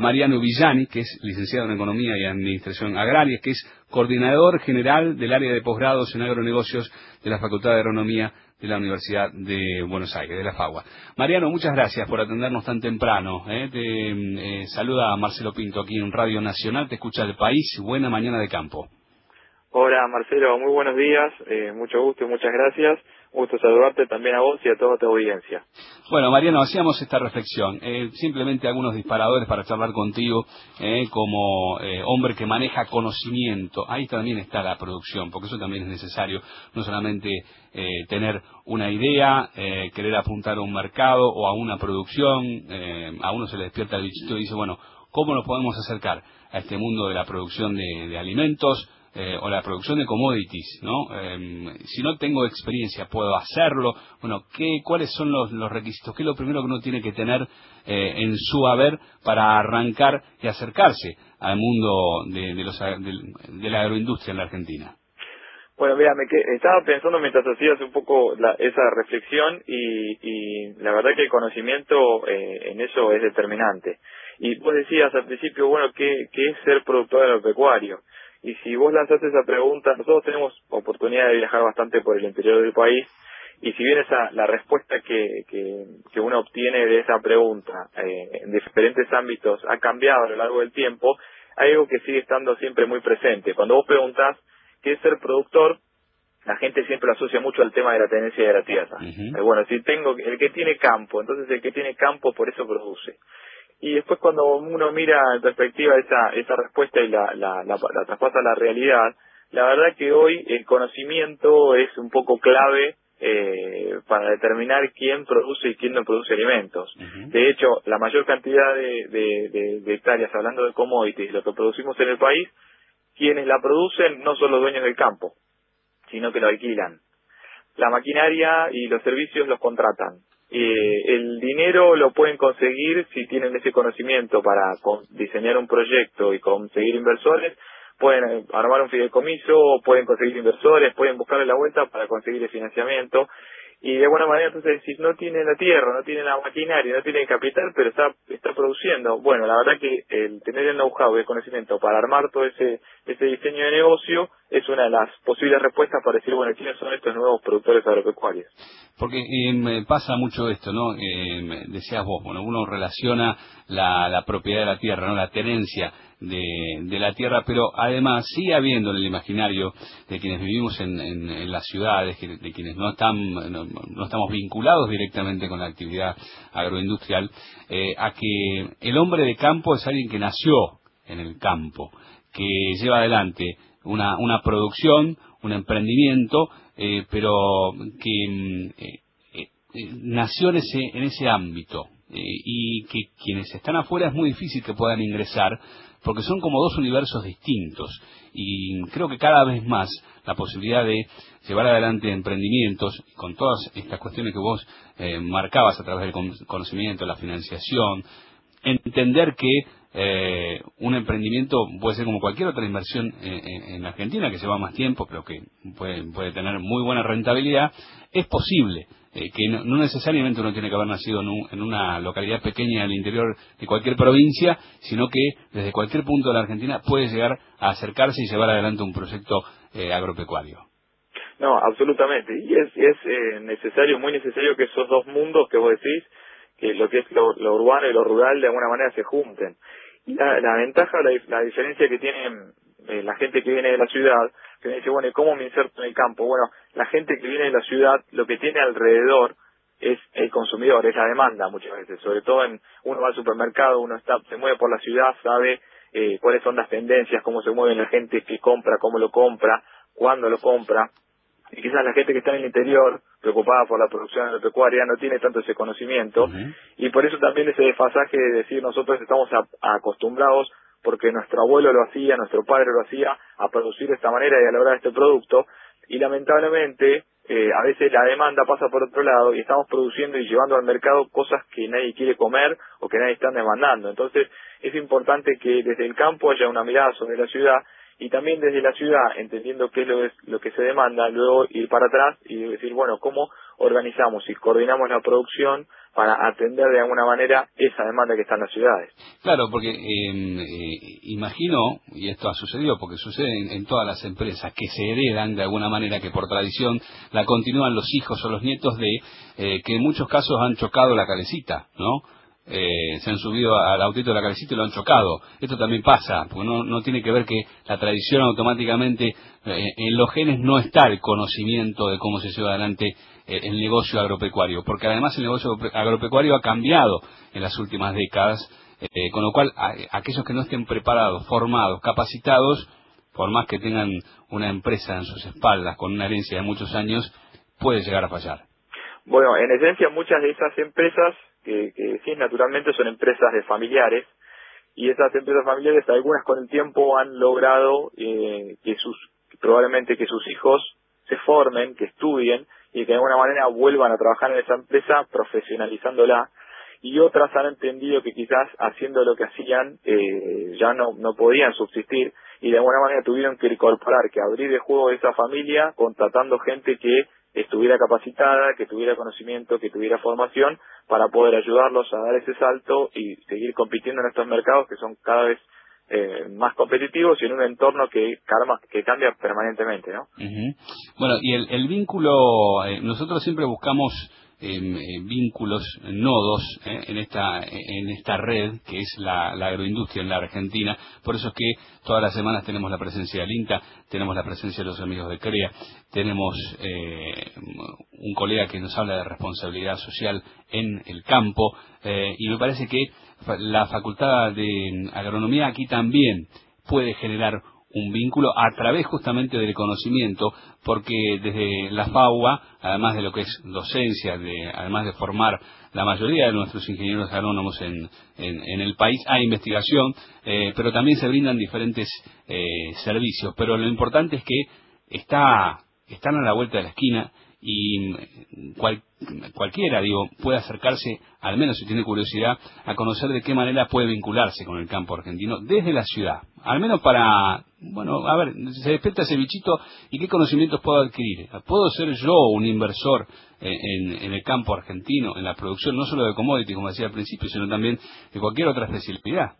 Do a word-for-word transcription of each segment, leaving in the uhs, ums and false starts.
Mariano Villani, que es licenciado en Economía y Administración Agraria, que es coordinador general del área de posgrados en agronegocios de la Facultad de Agronomía de la Universidad de Buenos Aires, de la FAUA. Mariano, muchas gracias por atendernos tan temprano. ¿eh? Te eh, saluda Marcelo Pinto aquí en Radio Nacional, te escucha El País, buena mañana de campo. Hola Marcelo, muy buenos días, eh, mucho gusto y muchas gracias. Gusto saludarte también a vos y a toda tu audiencia. Bueno, Mariano, hacíamos esta reflexión, eh, simplemente algunos disparadores para charlar contigo eh, como eh, hombre que maneja conocimiento. Ahí también está la producción, porque eso también es necesario, no solamente eh, tener una idea, eh, querer apuntar a un mercado o a una producción, eh, a uno se le despierta el bichito y dice, bueno, ¿cómo nos podemos acercar a este mundo de la producción de, de alimentos? Eh, o la producción de commodities, ¿no? Eh, si no tengo experiencia, ¿puedo hacerlo? Bueno, ¿qué, ¿cuáles son los, los requisitos? ¿Qué es lo primero que uno tiene que tener eh, en su haber para arrancar y acercarse al mundo de, de, los, de, de la agroindustria en la Argentina? Bueno, mira, me que, estaba pensando mientras hacías un poco la, esa reflexión y, y la verdad que el conocimiento eh, en eso es determinante. Y vos decías al principio, bueno, ¿qué, qué es ser productor agropecuario? Y si vos lanzaste esa pregunta, nosotros tenemos oportunidad de viajar bastante por el interior del país, y si bien esa la respuesta que, que, que uno obtiene de esa pregunta eh, en diferentes ámbitos ha cambiado a lo largo del tiempo, hay algo que sigue estando siempre muy presente. Cuando vos preguntás qué es ser productor, la gente siempre lo asocia mucho al tema de la tenencia de la tierra. Uh-huh. Eh, bueno, si tengo el que tiene campo, entonces el que tiene campo por eso produce. Y después cuando uno mira en perspectiva esa esa respuesta y la, la, la, la traspasa a la realidad, la verdad que hoy el conocimiento es un poco clave eh, para determinar quién produce y quién no produce alimentos. Uh-huh. De hecho, la mayor cantidad de, de, de, de hectáreas, hablando de commodities, lo que producimos en el país, quienes la producen no son los dueños del campo, sino que lo alquilan. La maquinaria y los servicios los contratan. Eh, el dinero lo pueden conseguir si tienen ese conocimiento para con, diseñar un proyecto y conseguir inversores, pueden armar un fideicomiso, pueden conseguir inversores, pueden buscarle la vuelta para conseguir el financiamiento. Y de alguna manera, entonces, si no tiene la tierra, no tiene la maquinaria, no tiene el capital, pero está está produciendo, bueno, la verdad que el tener el know-how y el conocimiento para armar todo ese ese diseño de negocio es una de las posibles respuestas para decir, bueno, ¿quiénes son estos nuevos productores agropecuarios? Porque eh, me pasa mucho esto, ¿no? Eh, decías vos, bueno, uno relaciona la, la propiedad de la tierra, ¿no? La tenencia de, de la tierra, pero además sigue habiendo en el imaginario de quienes vivimos en, en, en las ciudades, de quienes no están no, no estamos vinculados directamente con la actividad agroindustrial, eh, a que el hombre de campo es alguien que nació en el campo, que lleva adelante una, una producción, un emprendimiento, eh, pero que eh, eh, nació en ese, en ese ámbito, eh, y que quienes están afuera es muy difícil que puedan ingresar, porque son como dos universos distintos, y creo que cada vez más la posibilidad de llevar adelante emprendimientos, con todas estas cuestiones que vos eh, marcabas a través del conocimiento, la financiación, entender que eh, un emprendimiento puede ser como cualquier otra inversión en, en, en Argentina, que lleva más tiempo, pero que puede, puede tener muy buena rentabilidad, es posible, eh, que no, no necesariamente uno tiene que haber nacido en, un, en una localidad pequeña del interior de cualquier provincia, sino que desde cualquier punto de la Argentina puede llegar a acercarse y llevar adelante un proyecto eh, agropecuario. No, absolutamente, y es, es eh, necesario, muy necesario que esos dos mundos que vos decís, que lo que es lo, lo urbano y lo rural de alguna manera se junten. Y la, la ventaja, la, la diferencia que tiene eh, la gente que viene de la ciudad, que me dice, bueno, ¿y cómo me inserto en el campo? Bueno, la gente que viene de la ciudad, lo que tiene alrededor es el consumidor, es la demanda muchas veces, sobre todo en uno va al supermercado, uno está se mueve por la ciudad, sabe eh, cuáles son las tendencias, cómo se mueve la gente que compra, cómo lo compra, cuándo lo compra. Y quizás la gente que está en el interior, preocupada por la producción agropecuaria, no tiene tanto ese conocimiento, uh-huh. Y por eso también ese desfasaje de decir nosotros estamos a, a acostumbrados, porque nuestro abuelo lo hacía, nuestro padre lo hacía, a producir de esta manera y a lograr este producto, y lamentablemente eh, a veces la demanda pasa por otro lado y estamos produciendo y llevando al mercado cosas que nadie quiere comer o que nadie está demandando. Entonces es importante que desde el campo haya una mirada sobre la ciudad, y también desde la ciudad, entendiendo qué es lo, es lo que se demanda, luego ir para atrás y decir, bueno, ¿cómo organizamos y coordinamos la producción para atender de alguna manera esa demanda que está en las ciudades. Claro, porque eh, eh, imagino, y esto ha sucedido porque sucede en, en todas las empresas, que se heredan de alguna manera, que por tradición la continúan los hijos o los nietos de, eh, que en muchos casos han chocado la calecita, ¿no? Eh, se han subido al autito de la calecita y lo han chocado. Esto también pasa, porque no, no tiene que ver que la tradición automáticamente, eh, en los genes no está el conocimiento de cómo se lleva adelante eh, el negocio agropecuario, porque además el negocio agropecuario ha cambiado en las últimas décadas, eh, con lo cual a, aquellos que no estén preparados, formados, capacitados, por más que tengan una empresa en sus espaldas con una herencia de muchos años, puede llegar a fallar. Bueno, en esencia muchas de esas empresas que, que sí, naturalmente son empresas de familiares, y esas empresas familiares, algunas con el tiempo han logrado eh, que sus, probablemente que sus hijos se formen, que estudien, y que de alguna manera vuelvan a trabajar en esa empresa, profesionalizándola, y otras han entendido que quizás haciendo lo que hacían eh, ya no, no podían subsistir, y de alguna manera tuvieron que incorporar, que abrir el juego de esa familia, contratando gente que estuviera capacitada, que tuviera conocimiento, que tuviera formación, para poder ayudarlos a dar ese salto y seguir compitiendo en estos mercados que son cada vez eh, más competitivos y en un entorno que, karma, que cambia permanentemente, ¿no? Uh-huh. Bueno, y el, el vínculo, eh, nosotros siempre buscamos eh, vínculos, nodos eh, en esta en esta red que es la, la agroindustria en la Argentina. Por eso es que todas las semanas tenemos la presencia del INTA, tenemos la presencia de los amigos de CREA, tenemos eh, un colega que nos habla de responsabilidad social en el campo, eh, y me parece que la Facultad de Agronomía aquí también puede generar un vínculo a través justamente del conocimiento, porque desde la FAUA, además de lo que es docencia, de, además de formar la mayoría de nuestros ingenieros agrónomos en, en, en el país, hay investigación, eh, pero también se brindan diferentes eh, servicios. Pero lo importante es que está, están a la vuelta de la esquina, y cual, cualquiera, digo, puede acercarse, al menos si tiene curiosidad, a conocer de qué manera puede vincularse con el campo argentino desde la ciudad, al menos para, bueno, a ver, se despierta ese bichito y qué conocimientos puedo adquirir. ¿Puedo ser yo un inversor en, en el campo argentino, en la producción, no solo de commodity, como decía al principio, sino también de cualquier otra especialidad?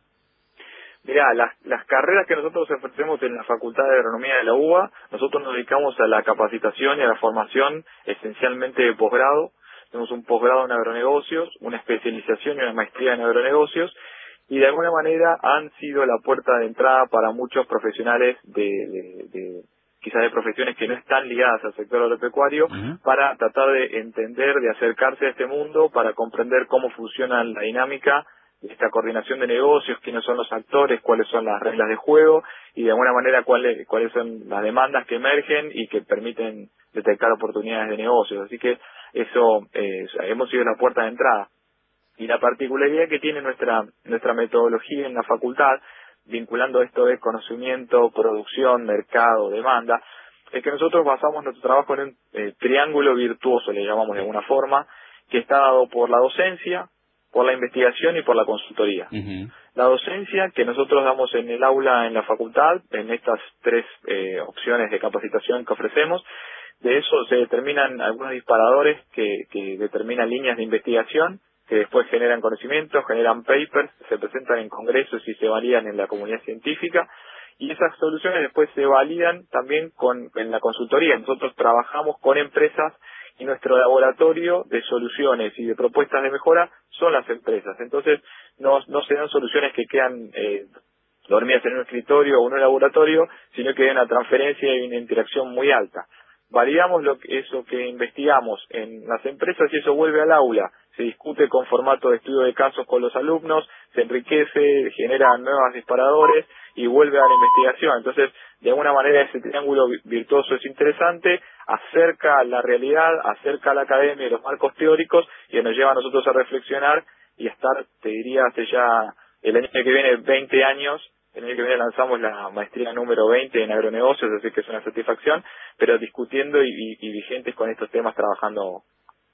Mirá, las, las carreras que nosotros ofrecemos en la Facultad de Agronomía de la U B A, nosotros nos dedicamos a la capacitación y a la formación esencialmente de posgrado. Tenemos un posgrado en agronegocios, una especialización y una maestría en agronegocios, y de alguna manera han sido la puerta de entrada para muchos profesionales de, de, de quizás de profesiones que no están ligadas al sector agropecuario, uh-huh, para tratar de entender, de acercarse a este mundo, para comprender cómo funciona la dinámica, esta coordinación de negocios, quiénes son los actores, cuáles son las reglas de juego y de alguna manera cuáles cuáles son las demandas que emergen y que permiten detectar oportunidades de negocios. Así que eso eh, hemos sido la puerta de entrada. Y la particularidad que tiene nuestra nuestra metodología en la facultad, vinculando esto de conocimiento, producción, mercado, demanda, es que nosotros basamos nuestro trabajo en un eh, triángulo virtuoso, le llamamos de alguna forma, que está dado por la docencia, por la investigación y por la consultoría. Uh-huh. La docencia que nosotros damos en el aula, en la facultad, en estas tres eh, opciones de capacitación que ofrecemos, de eso se determinan algunos disparadores que, que determinan líneas de investigación, que después generan conocimiento, generan papers, se presentan en congresos y se validan en la comunidad científica, y esas soluciones después se validan también con, en la consultoría. Nosotros trabajamos con empresas y nuestro laboratorio de soluciones y de propuestas de mejora son las empresas. Entonces, no, no se dan soluciones que quedan eh, dormidas en un escritorio o en un laboratorio, sino que hay una transferencia y una interacción muy alta. Validamos lo que, eso que investigamos en las empresas y eso vuelve al aula. Se discute con formato de estudio de casos con los alumnos, se enriquece, genera nuevos disparadores y vuelve a la investigación. Entonces, de alguna manera ese triángulo virtuoso es interesante, acerca la realidad, acerca la academia y los marcos teóricos y nos lleva a nosotros a reflexionar y a estar, te diría, hace ya el año que viene veinte años, el año que viene lanzamos la maestría número veinte en agronegocios, así que es una satisfacción, pero discutiendo y, y, y vigentes con estos temas, trabajando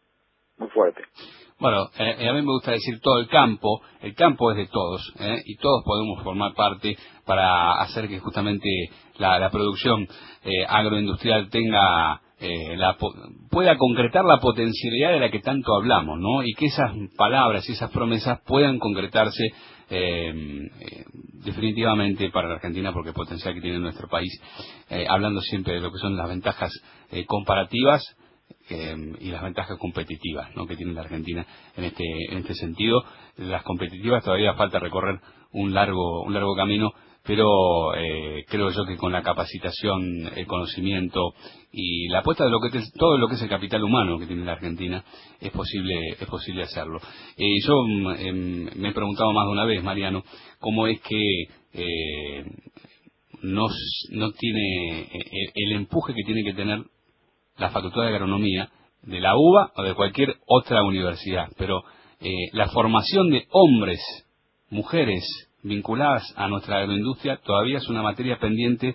muy fuerte. Bueno, eh, a mí me gusta decir todo el campo, el campo es de todos, ¿eh? Y todos podemos formar parte para hacer que justamente la, la producción eh, agroindustrial tenga eh, la, pueda concretar la potencialidad de la que tanto hablamos, ¿no? Y que esas palabras y esas promesas puedan concretarse eh, eh, definitivamente para la Argentina, porque el potencial que tiene nuestro país, eh, hablando siempre de lo que son las ventajas eh, comparativas eh, y las ventajas competitivas, ¿no?, que tiene la Argentina en este en este sentido. Las competitivas todavía falta recorrer un largo un largo camino, pero eh, creo yo que con la capacitación, el conocimiento y la apuesta de lo que te, todo lo que es el capital humano que tiene la Argentina, es posible es posible hacerlo. Eh, yo eh, me he preguntado más de una vez, Mariano, cómo es que eh, no, no tiene el, el empuje que tiene que tener la Facultad de Agronomía de la UBA o de cualquier otra universidad, pero eh, la formación de hombres, mujeres vinculadas a nuestra agroindustria todavía es una materia pendiente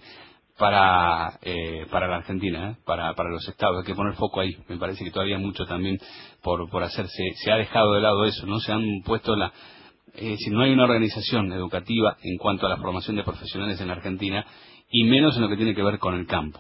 para eh, para la Argentina, ¿eh? para para los estados. Hay que poner foco ahí. Me parece que todavía hay mucho también por por hacerse. Se ha dejado de lado eso, no se han puesto la eh, si no hay una organización educativa en cuanto a la formación de profesionales en la Argentina, y menos en lo que tiene que ver con el campo.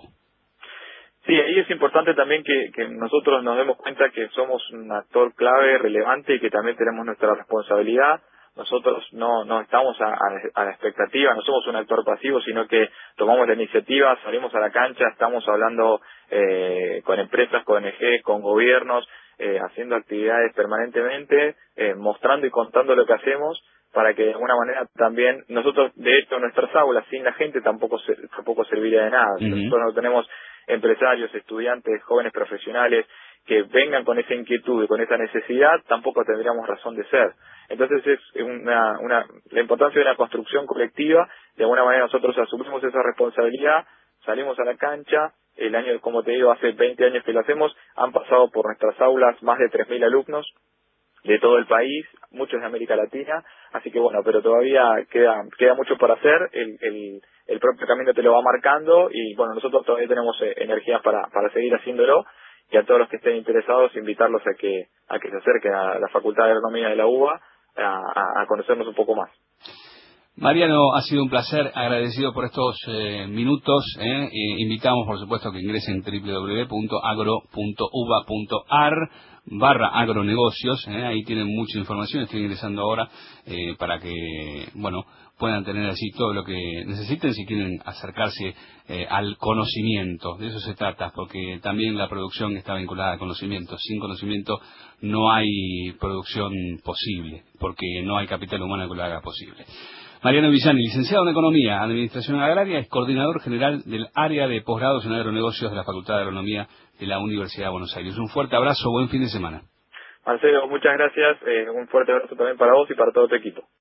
Sí, ahí es importante también que, que nosotros nos demos cuenta que somos un actor clave, relevante, y que también tenemos nuestra responsabilidad. Nosotros no no estamos a, a, a la expectativa, no somos un actor pasivo, sino que tomamos la iniciativa, salimos a la cancha, estamos hablando eh, con empresas, con O N G, con gobiernos, eh, haciendo actividades permanentemente, eh, mostrando y contando lo que hacemos, para que de alguna manera también nosotros, de hecho, nuestras aulas sin la gente tampoco se, tampoco serviría de nada. Uh-huh. Nosotros no tenemos empresarios, estudiantes, jóvenes profesionales que vengan con esa inquietud y con esa necesidad, tampoco tendríamos razón de ser. Entonces es una, una, la importancia de una construcción colectiva. De alguna manera nosotros asumimos esa responsabilidad, salimos a la cancha. El año, como te digo, hace veinte años que lo hacemos, han pasado por nuestras aulas más de tres mil alumnos de todo el país, muchos de América Latina, así que bueno, pero todavía queda queda mucho por hacer. El, el, el propio camino te lo va marcando, y bueno, nosotros todavía tenemos eh, energías para, para seguir haciéndolo, y a todos los que estén interesados invitarlos a que a que se acerquen a la Facultad de Agronomía de la UBA a, a conocernos un poco más. Mariano, ha sido un placer, agradecido por estos eh, minutos. Eh. Eh, invitamos, por supuesto, a que ingresen en doble u doble u doble u punto agro punto uba punto ar barra agronegocios. Eh. Ahí tienen mucha información, estoy ingresando ahora eh, para que, bueno, puedan tener así todo lo que necesiten si quieren acercarse eh, al conocimiento. De eso se trata, porque también la producción está vinculada al conocimiento. Sin conocimiento no hay producción posible, porque no hay capital humano que lo haga posible. Mariano Villani, licenciado en Economía, Administración Agraria, es coordinador general del área de posgrados en agronegocios de la Facultad de Agronomía de la Universidad de Buenos Aires. Un fuerte abrazo, buen fin de semana. Marcelo, muchas gracias, eh, un fuerte abrazo también para vos y para todo tu equipo.